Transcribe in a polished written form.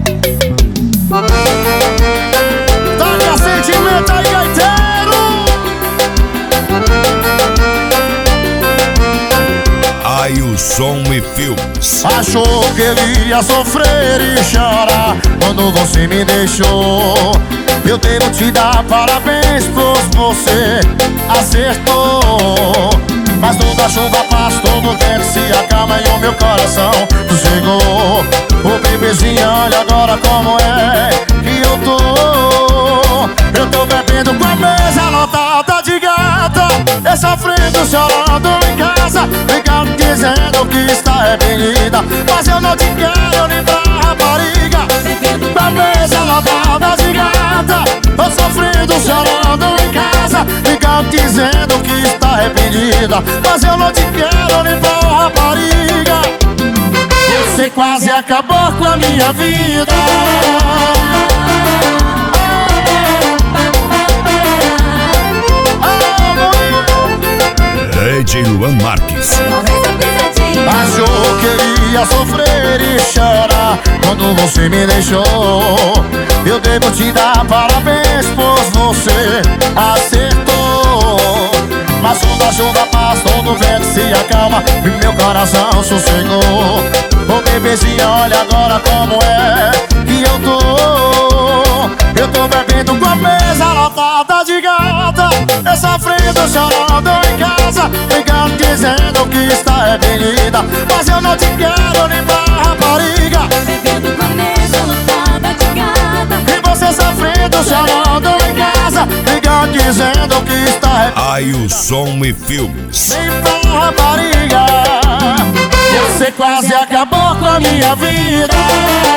Taca sentimento aí, gaiteiro. Ailson e Filmes. Achou que ele ia sofrer e chorar quando você me deixou. Eu devo te dar parabéns, pois você acertou. Mas toda a chuva passa, todo vento se acalma e o meu coração sossegou. Ô bebezinha, olha agora como é que eu tô. Eu tô bebendo com a mesa lotada de gata, e sofrendo, chorando em casa, ficando dizendo que está arrependida. Mas eu não te quero nem pra rapariga. Com a mesa lotada de gata, tô sofrendo, chorando em casa, ficando dizendo que está arrependida. Mas eu não te quero nem pra rapariga. Você quase acabou com a minha vida. Luan Marques. Achou que ele ia sofrer e chorar quando você me deixou. Eu devo te dar parabéns, pois você acertou. Mas quando a chuva passa, todo vento se acalma e meu coração sossegou. Ô bebezinha, olha agora como é que eu tô. Eu tô bebendo com a mesa lotada de gata, e sofrendo, chorando em casa, ficando dizendo que está arrependida. Mas eu não te quero nem pra rapariga. Bebendo com a mesa lotada de gata, E você sofrendo, chorando em casa, ficando dizendo que está arrependida. Ailson e Filmes. Nem pra rapariga. Você quase acabou com a minha vida.